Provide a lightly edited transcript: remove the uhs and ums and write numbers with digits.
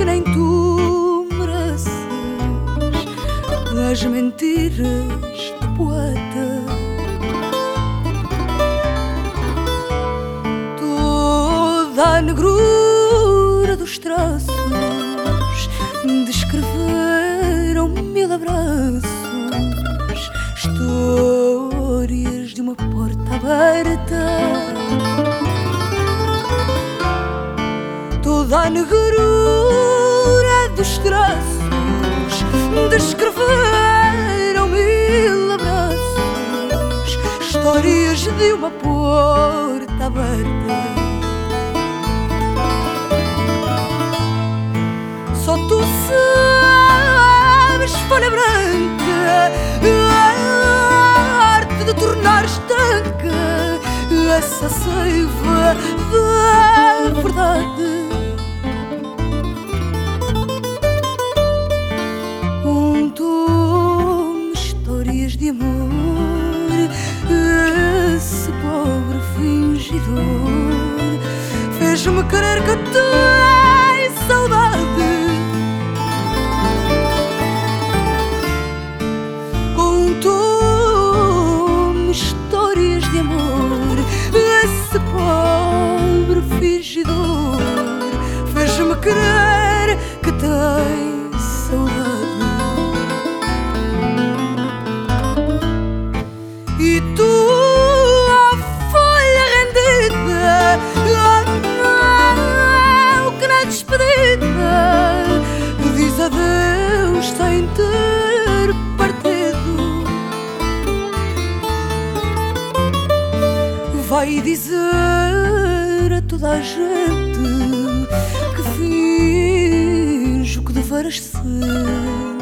que nem tu mereces as mentiras do poeta. Toda a negrura dos traços descreveram mil abraços, histórias de uma porta aberta. Toda a negrura dos traços descreveram mil abraços, histórias de uma porta aberta. Só tu sabes, folha branca, a arte de tornar estanca essa seiva da verdade. Contou-me histórias de amor, esse pobre fingidor fez-me querer que tem saudade. Contou-me histórias de amor, esse pobre fingidor fez-me querer que tem saudade. E tu, ó folha rendida, oh, que na despedida diz adeus sem ter partido. Vai dizer a toda a gente que finjo que deveras ser